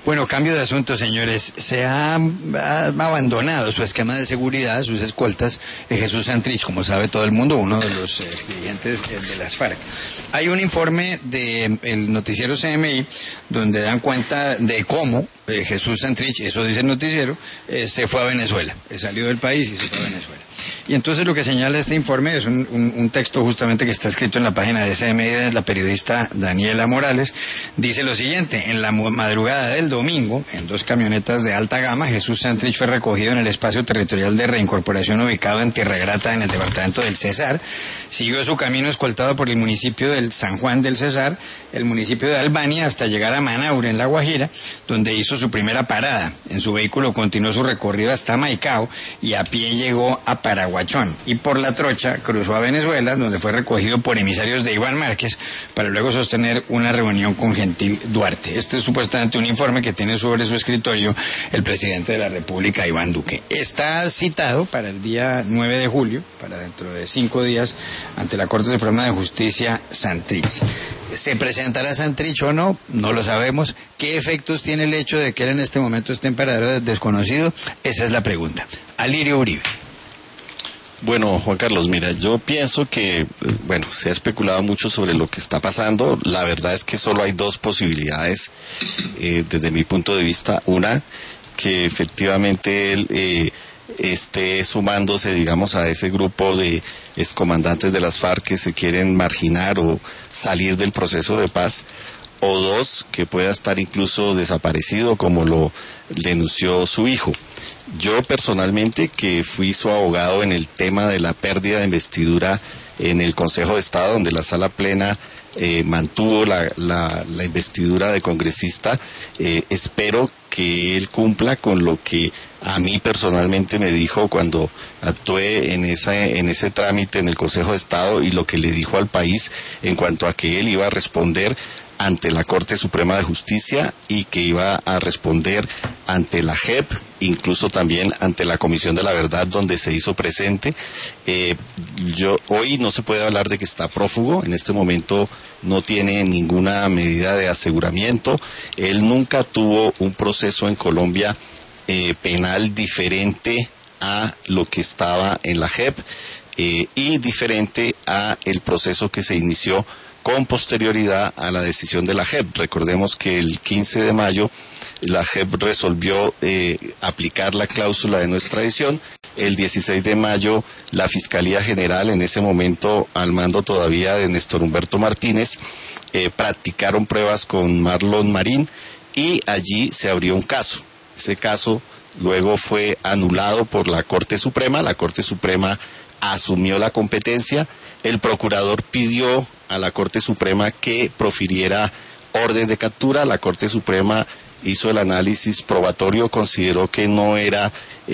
Bueno, cambio de asunto, señores. Se ha abandonado su esquema de seguridad, sus escoltas, Jesús Santrich, como sabe todo el mundo, uno de los dirigentes de las FARC. Hay un informe del noticiero CMI donde dan cuenta de cómo Jesús Santrich, eso dice el noticiero, se fue a Venezuela, salió del país y se fue a Venezuela. Y entonces lo que señala este informe es un texto justamente que está escrito en la página de CMI de la periodista Daniela Morales. Dice lo siguiente: en la madrugada del domingo, en 2 camionetas de alta gama, Jesús Santrich fue recogido en el espacio territorial de reincorporación ubicado en Tierra Grata, en el departamento del Cesar. Siguió su camino escoltado por el municipio del San Juan del Cesar, el municipio de Albania, hasta llegar a Manaure, en La Guajira, donde hizo su primera parada. En su vehículo continuó su recorrido hasta Maicao y a pie llegó a Paraguachón. Y por La Trocha cruzó a Venezuela, donde fue recogido por emisarios de Iván Márquez, para luego sostener una reunión con Gentil Duarte. Este es supuestamente un informe que tiene sobre su escritorio el presidente de la República, Iván Duque. Está citado para el día 9 de julio, para dentro de 5 días, ante la Corte Suprema de Justicia, Santrich. ¿Se presentará Santrich o no? No lo sabemos. ¿Qué efectos tiene el hecho de que él en este momento esté en paradero desconocido? Esa es la pregunta. Alirio Uribe. Bueno, Juan Carlos, mira, yo pienso que, se ha especulado mucho sobre lo que está pasando. La verdad es que solo hay 2 posibilidades, desde mi punto de vista. Una, que efectivamente él esté sumándose, digamos, a ese grupo de excomandantes de las FARC que se quieren marginar o salir del proceso de paz. O 2, que pueda estar incluso desaparecido, como lo denunció su hijo. Yo personalmente, que fui su abogado en el tema de la pérdida de investidura en el Consejo de Estado, donde la Sala Plena mantuvo la investidura de congresista, espero que él cumpla con lo que a mí personalmente me dijo cuando actué en ese trámite en el Consejo de Estado, y lo que le dijo al país en cuanto a que él iba a responder ante la Corte Suprema de Justicia y que iba a responder ante la JEP, incluso también ante la Comisión de la Verdad, donde se hizo presente. Hoy no se puede hablar de que está prófugo. En este momento no tiene ninguna medida de aseguramiento. Él nunca tuvo un proceso en Colombia penal diferente a lo que estaba en la JEP y diferente a el proceso que se inició con posterioridad a la decisión de la JEP. Recordemos que el 15 de mayo la JEP resolvió aplicar la cláusula de no extradición. El 16 de mayo la Fiscalía General, en ese momento al mando todavía de Néstor Humberto Martínez, practicaron pruebas con Marlon Marín y allí se abrió un caso. Ese caso luego fue anulado por la Corte Suprema. La Corte Suprema asumió la competencia. El procurador pidió a la Corte Suprema que profiriera orden de captura. La Corte Suprema hizo el análisis probatorio, consideró que no era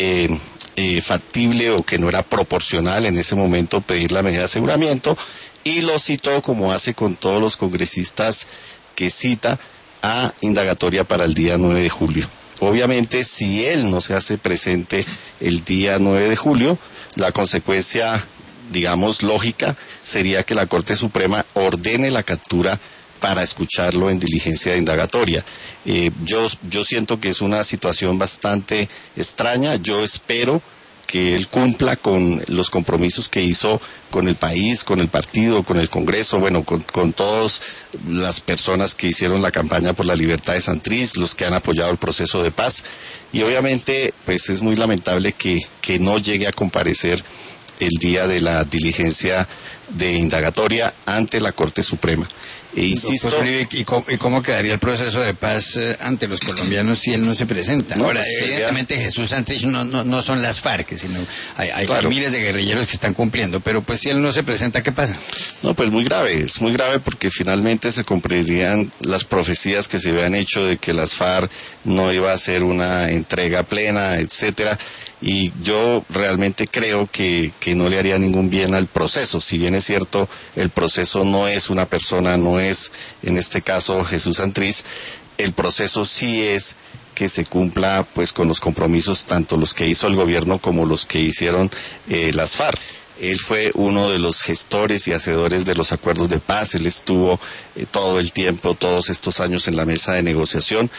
factible o que no era proporcional en ese momento pedir la medida de aseguramiento, y lo citó, como hace con todos los congresistas que cita, a indagatoria para el día 9 de julio. Obviamente, si él no se hace presente el día 9 de julio, la consecuencia, digamos, lógica sería que la Corte Suprema ordene la captura para escucharlo en diligencia de indagatoria. Yo siento que es una situación bastante extraña. Yo espero que él cumpla con los compromisos que hizo con el país, con el partido, con el Congreso, con todas las personas que hicieron la campaña por la libertad de Santrich, los que han apoyado el proceso de paz. Y obviamente, pues es muy lamentable que no llegue a comparecer el día de la diligencia de indagatoria ante la Corte Suprema. Insisto. ¿Y cómo quedaría el proceso de paz ante los colombianos si él no se presenta? No, ahora, evidentemente Jesús Santrich no son las FARC, sino hay claro, miles de guerrilleros que están cumpliendo, pero pues si él no se presenta, ¿qué pasa? No, pues muy grave, es muy grave, porque finalmente se cumplirían las profecías que se habían hecho de que las FARC no iba a ser una entrega plena, etcétera. Y yo realmente creo que no le haría ningún bien al proceso. Si bien es cierto, el proceso no es una persona, no es en este caso Jesús Santrich, el proceso sí es que se cumpla pues con los compromisos, tanto los que hizo el gobierno como los que hicieron las FARC. Él fue uno de los gestores y hacedores de los acuerdos de paz. Él estuvo todo el tiempo, todos estos años en la mesa de negociación.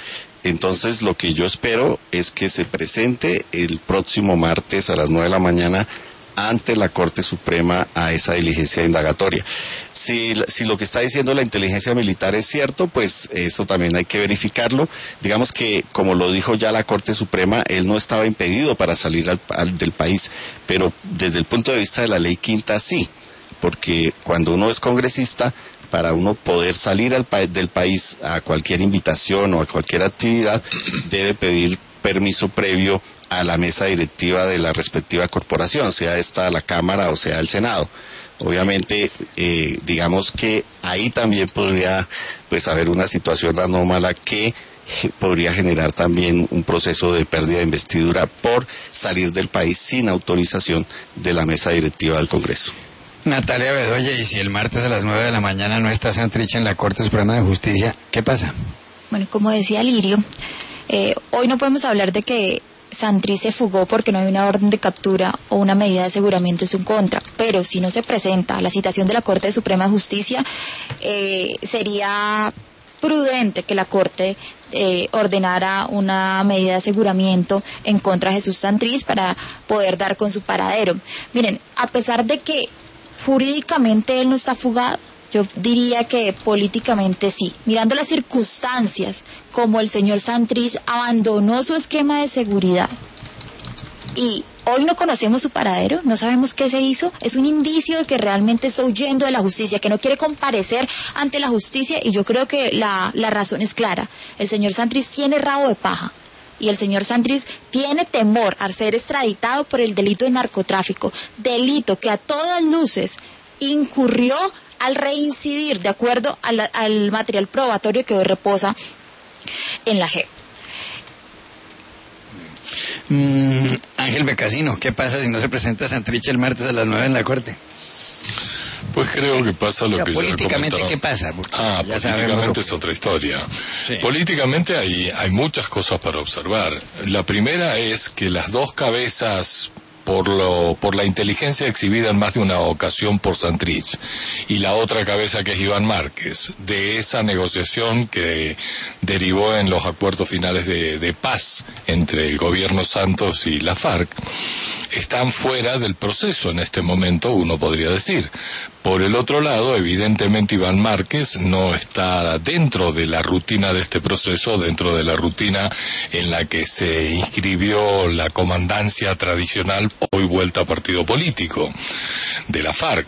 Entonces lo que yo espero es que se presente el próximo martes a las 9 de la mañana ante la Corte Suprema a esa diligencia indagatoria. Si lo que está diciendo la inteligencia militar es cierto, pues eso también hay que verificarlo. Digamos que, como lo dijo ya la Corte Suprema, él no estaba impedido para salir del país, pero desde el punto de vista de la ley quinta sí, porque cuando uno es congresista, para uno poder salir del país a cualquier invitación o a cualquier actividad, debe pedir permiso previo a la mesa directiva de la respectiva corporación, sea esta la Cámara o sea el Senado. Obviamente, digamos que ahí también podría pues haber una situación anómala que podría generar también un proceso de pérdida de investidura por salir del país sin autorización de la mesa directiva del Congreso. Natalia Bedoya, y si el martes a las 9 de la mañana no está Santrich en la Corte Suprema de Justicia, ¿qué pasa? Bueno, como decía Lirio, hoy no podemos hablar de que Santrich se fugó porque no hay una orden de captura o una medida de aseguramiento en su contra, pero si no se presenta la citación de la Corte Suprema de Justicia, sería prudente que la Corte ordenara una medida de aseguramiento en contra de Jesús Santrich para poder dar con su paradero. Miren, a pesar de que jurídicamente él no está fugado, yo diría que políticamente sí. Mirando las circunstancias, como el señor Santrich abandonó su esquema de seguridad y hoy no conocemos su paradero, no sabemos qué se hizo, es un indicio de que realmente está huyendo de la justicia, que no quiere comparecer ante la justicia, y yo creo que la razón es clara. El señor Santrich tiene rabo de paja. Y el señor Santrich tiene temor a ser extraditado por el delito de narcotráfico, delito que a todas luces incurrió al reincidir de acuerdo al material probatorio que hoy reposa en la JEP. Ángel Becasino, ¿qué pasa si no se presenta Santrich el martes a las 9 en la Corte? Pues creo que pasa lo que ya políticamente, ¿qué pasa? Políticamente es otra historia. Sí. Políticamente hay muchas cosas para observar. La primera es que las dos cabezas, por la inteligencia exhibida en más de una ocasión por Santrich, y la otra cabeza que es Iván Márquez, de esa negociación que derivó en los acuerdos finales de paz entre el gobierno Santos y la FARC, están fuera del proceso en este momento, uno podría decir. Por el otro lado, evidentemente Iván Márquez no está dentro de la rutina de este proceso, dentro de la rutina en la que se inscribió la comandancia tradicional, hoy vuelta a partido político, de la FARC.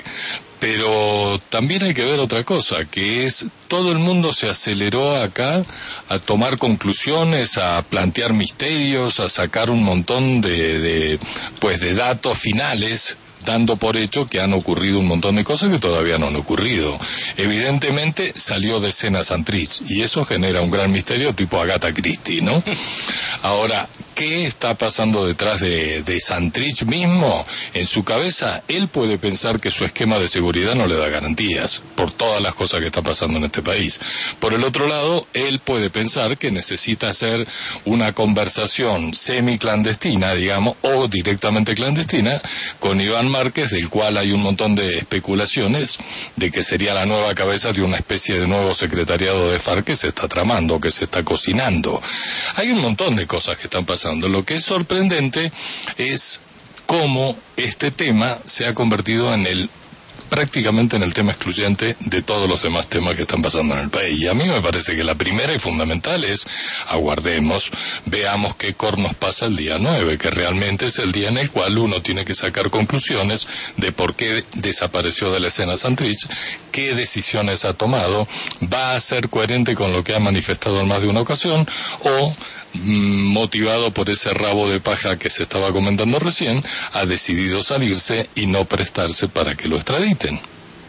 Pero también hay que ver otra cosa, que es todo el mundo se aceleró acá a tomar conclusiones, a plantear misterios, a sacar un montón de datos finales, dando por hecho que han ocurrido un montón de cosas que todavía no han ocurrido. Evidentemente salió de escena Santrich y eso genera un gran misterio tipo Agatha Christie, ¿no? Ahora, ¿qué está pasando detrás de Santrich mismo? En su cabeza, él puede pensar que su esquema de seguridad no le da garantías por todas las cosas que están pasando en este país. Por el otro lado, él puede pensar que necesita hacer una conversación semiclandestina, digamos, o directamente clandestina, con Iván Márquez, del cual hay un montón de especulaciones de que sería la nueva cabeza de una especie de nuevo secretariado de FARC que se está tramando, que se está cocinando. Hay un montón de cosas que están pasando. Lo que es sorprendente es cómo este tema se ha convertido prácticamente en el tema excluyente de todos los demás temas que están pasando en el país. Y a mí me parece que la primera y fundamental es aguardemos, veamos qué cornos pasa el día 9, que realmente es el día en el cual uno tiene que sacar conclusiones de por qué desapareció de la escena Santrich, qué decisiones ha tomado, va a ser coherente con lo que ha manifestado en más de una ocasión o motivado por ese rabo de paja que se estaba comentando recién, ha decidido salirse y no prestarse para que lo extraditen.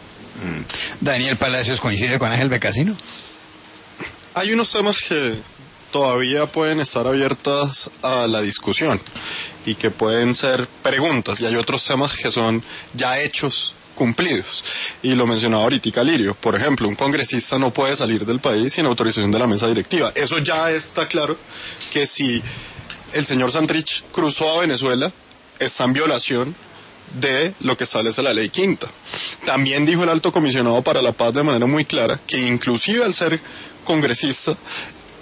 Daniel Palacios, ¿coincide con Ángel Becasino? Hay unos temas que todavía pueden estar abiertos a la discusión y que pueden ser preguntas, y hay otros temas que son ya hechos cumplidos, y lo mencionaba ahorita Lirio. Por ejemplo, un congresista no puede salir del país sin autorización de la mesa directiva. Eso ya está claro, que si el señor Santrich cruzó a Venezuela, está en violación de lo que establece la ley quinta. También dijo el alto comisionado para la paz de manera muy clara que inclusive al ser congresista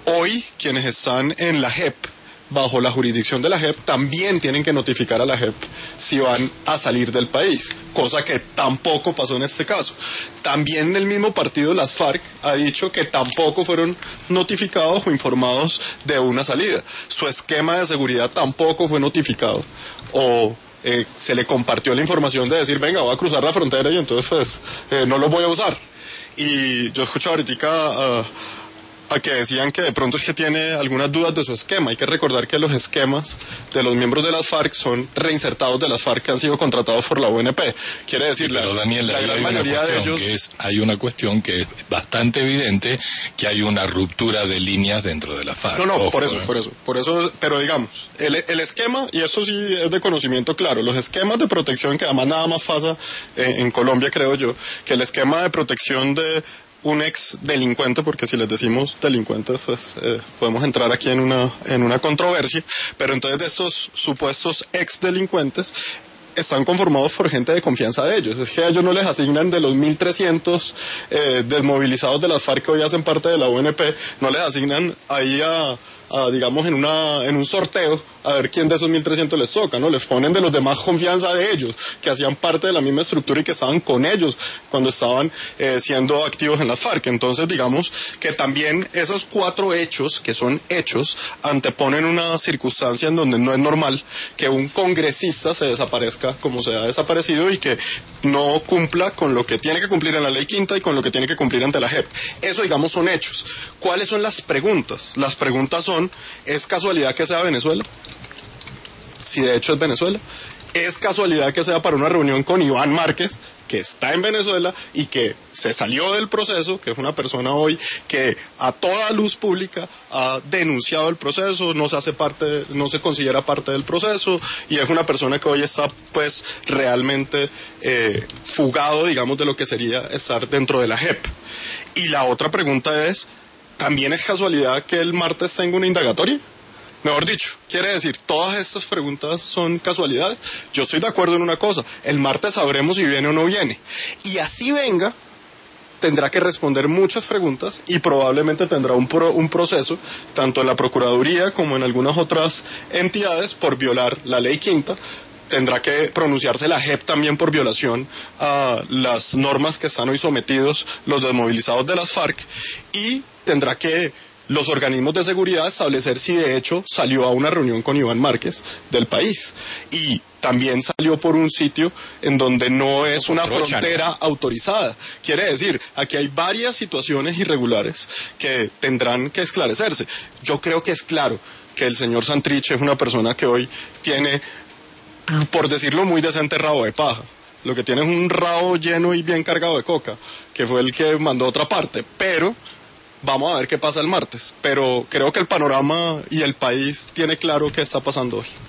Hoy, quienes están en la JEP, bajo la jurisdicción de la JEP, también tienen que notificar a la JEP si van a salir del país, cosa que tampoco pasó en este caso. También el mismo partido, las FARC, ha dicho que tampoco fueron notificados o informados de una salida. Su esquema de seguridad tampoco fue notificado o se le compartió la información de decir, venga, voy a cruzar la frontera y entonces pues no lo voy a usar. Y yo escucho ahorita a que decían que de pronto es que tiene algunas dudas de su esquema. Hay que recordar que los esquemas de los miembros de las FARC son reinsertados de las FARC que han sido contratados por la UNP. Quiere decir, pero Daniel, la gran mayoría de ellos... hay una cuestión que es bastante evidente, que hay una ruptura de líneas dentro de la FARC. No, ojo, por eso, pero digamos, el esquema, y eso sí es de conocimiento claro, los esquemas de protección, que además nada más pasa en Colombia, creo yo, que el esquema de protección de un ex delincuente, porque si les decimos delincuentes, pues podemos entrar aquí en una controversia, pero entonces de estos supuestos ex delincuentes están conformados por gente de confianza de ellos. Es que a ellos no les asignan de los 1.300 desmovilizados de las FARC que hoy hacen parte de la UNP, no les asignan ahí digamos, en un sorteo, a ver quién de esos 1.300 les toca, ¿no? Les ponen de los demás confianza de ellos, que hacían parte de la misma estructura y que estaban con ellos cuando estaban siendo activos en las FARC. Entonces, digamos que también esos 4 hechos, que son hechos, anteponen una circunstancia en donde no es normal que un congresista se desaparezca como se ha desaparecido y que no cumpla con lo que tiene que cumplir en la Ley Quinta y con lo que tiene que cumplir ante la JEP. Eso, digamos, son hechos. ¿Cuáles son las preguntas? Las preguntas son, ¿es casualidad que sea Venezuela? Si de hecho es Venezuela. ¿Es casualidad que sea para una reunión con Iván Márquez, que está en Venezuela y que se salió del proceso, que es una persona hoy que a toda luz pública ha denunciado el proceso, no se considera parte del proceso y es una persona que hoy está pues realmente fugado, digamos, de lo que sería estar dentro de la JEP? Y la otra pregunta es, ¿también es casualidad que el martes tenga una indagatoria? Mejor dicho, quiere decir, todas estas preguntas son casualidades. Yo estoy de acuerdo en una cosa, el martes sabremos si viene o no viene. Y así venga, tendrá que responder muchas preguntas y probablemente tendrá un proceso, tanto en la Procuraduría como en algunas otras entidades, por violar la Ley Quinta. Tendrá que pronunciarse la JEP también por violación a las normas que están hoy sometidos los desmovilizados de las FARC y tendrá que los organismos de seguridad establecer si de hecho salió a una reunión con Iván Márquez del país y también salió por un sitio en donde no es una frontera autorizada. Quiere decir, aquí hay varias situaciones irregulares que tendrán que esclarecerse. Yo creo que es claro que el señor Santrich es una persona que hoy tiene, por decirlo muy decente, rabo de paja. Lo que tiene es un rabo lleno y bien cargado de coca, que fue el que mandó a otra parte, pero vamos a ver qué pasa el martes. Pero creo que el panorama y el país tiene claro qué está pasando hoy.